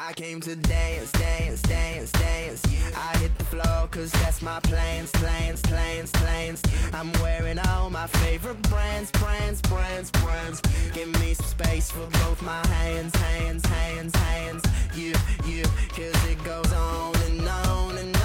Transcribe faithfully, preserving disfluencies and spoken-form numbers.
I came to dance, dance, dance, dance. I hit the floor cause that's my plans, plans, plans, plans. I'm wearing all my favorite brands, brands, brands, brands. Give me some space for both my hands, hands, hands, hands. You, you, cause it goes on and on and